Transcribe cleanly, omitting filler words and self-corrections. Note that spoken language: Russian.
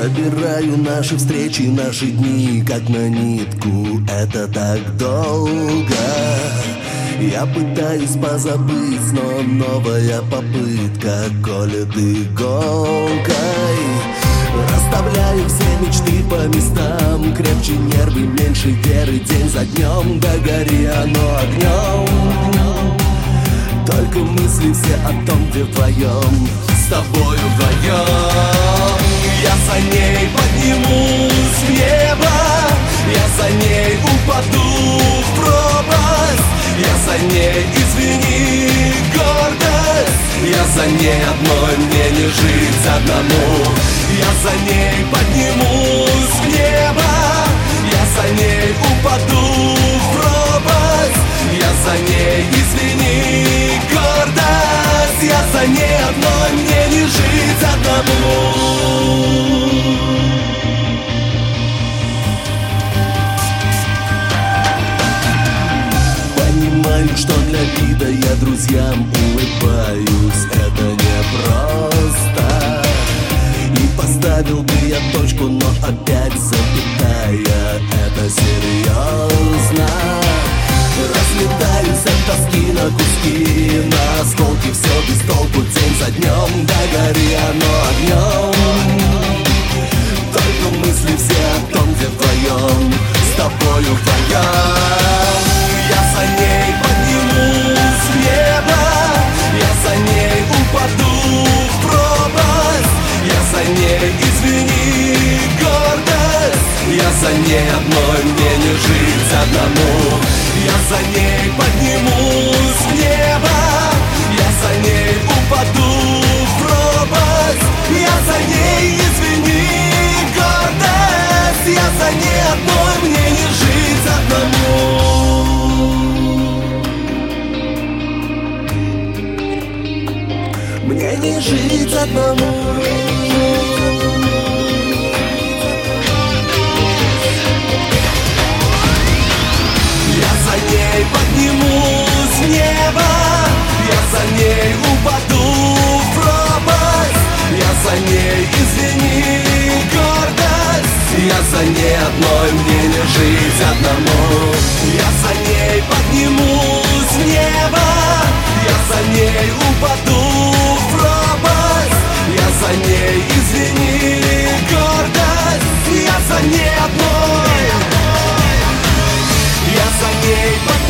Собираю наши встречи, наши дни, как на нитку. Это так долго. Я пытаюсь позабыть, но новая попытка колет иголкой. Расставляю все мечты по местам, крепче нервы, меньше веры, день за днем. Да гори оно огнем. Только мысли все о том, где вдвоем, с тобою вдвоем. Я за ней поднимусь в небо, я за ней упаду в пропасть. Я за ней, извини, гордость. Я за ней одной, мне не жить одному. Я за ней поднимусь в небо, я за ней упаду в пропасть. Я за ней, извини, гордость. Я за ней одной, мне не жить одному. Понимаю, что для вида я друзьям улыбаюсь. Это непросто. И поставил бы я точку, но опять запятая. Это серьезно. Разлетаюсь от тоски на куски, на осколки, все без толку, день за днем. Да гори оно огнем. Только мысли все о том, где вдвоем, с тобою вдвоем. Я за ней поднимусь в небо, я за ней упаду в пропасть. Я за ней, извини, гордость. Я за ней одной, мне не жить одному. Я за ней поднимусь в небо, я за ней упаду в пропасть. Я за ней, извини, гордость. Я за ней одной, мне не жить одному. Мне не жить одному. Поднимусь в небо, я за ней упаду в пропасть. Я за ней, извини, гордость. Я за ней одной, мне не жить одному. Я за ней поднимусь в небо, я за ней упаду в пропасть. Я за ней, извини, гордость. Я за ней одной. Я за ней поднимусь.